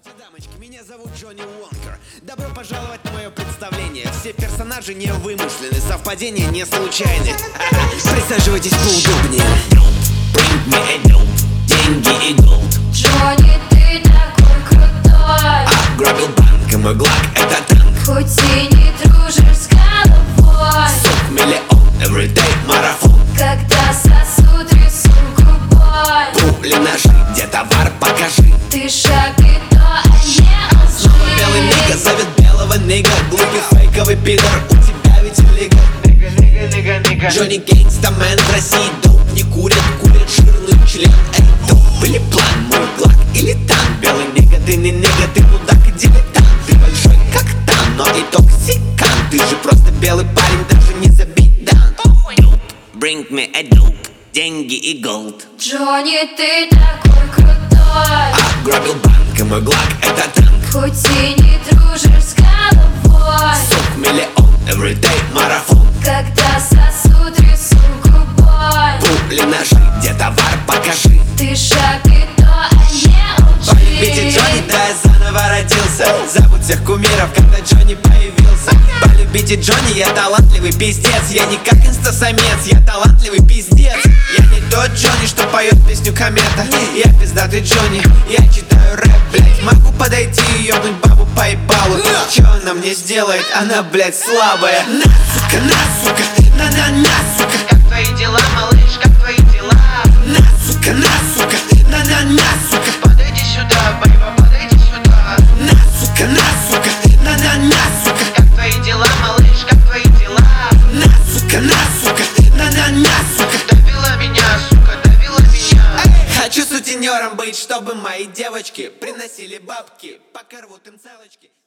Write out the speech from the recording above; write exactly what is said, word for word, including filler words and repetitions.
Здравствуйте, дамочки, меня зовут Джонни Уонкер. Добро пожаловать на мое представление. Все персонажи не вымышлены, совпадения не случайны. Присаживайтесь поудобнее. Bring me a dope, деньги и голд. Джонни, ты такой крутой. Ограбил банк, и мой глак это танк. Хоть и не дружишь с головой. Сок миллион, everyday марафон. Когда сосуд рисунку бой. Пули, ножи, где товар, покажи. Ты шапито, а не Белый лжи. нига зовет белого нига. Глупый фейковый пидор, у тебя ведь лига. Нига, нига, нига, нига. Джонни Гейнгстамен в России доп не курит, курит жирный член. Эй, доп или план, мой глак или танк. Белый нига, ты не нига, ты мудак и дилетант. Ты большой как там, но и токсикант. Ты же просто белый парень, даже не забит дан. Dope, bring me a dope, деньги и голд. Джонни, ты такой крутой. Ограбил банк, и мой глак это танк. Хоть и не дружишь с головой. Сок миллион, everyday марафон. Когда сосуд рисунку бой. Пули, ножи, где товар, покажи. Ты шапито, а не Полюбите лжи. Джонни, да я заново родился. Забудь всех кумиров, когда Джонни появился. Полюбите Джонни, я талантливый пиздец. Я не как инстасамец, я талантливый пиздец. Я не тот Джонни, что поет песню Комета. Я пиздатый Джонни, я читаю рэп, блять. Могу подойти и ёбнуть бабу по ебалу. Чё она мне сделает? Она, блять, слабая. На, сука, на, сука, на-на-на, сука. Как твои дела, малыш, как твои дела? На, сука, на, сука, на-на-на, сука. Подойди сюда, бейба, подойди сюда. На, сука, на, сука, на-на-на, сука. Как твои дела, малыш, как твои дела? На, сука, на, сука, на-на-на, сука. Давила меня, сука, давила меня. Хочу сутенером быть, чтобы мои девочки приносили бабки, пока рвут им целочки.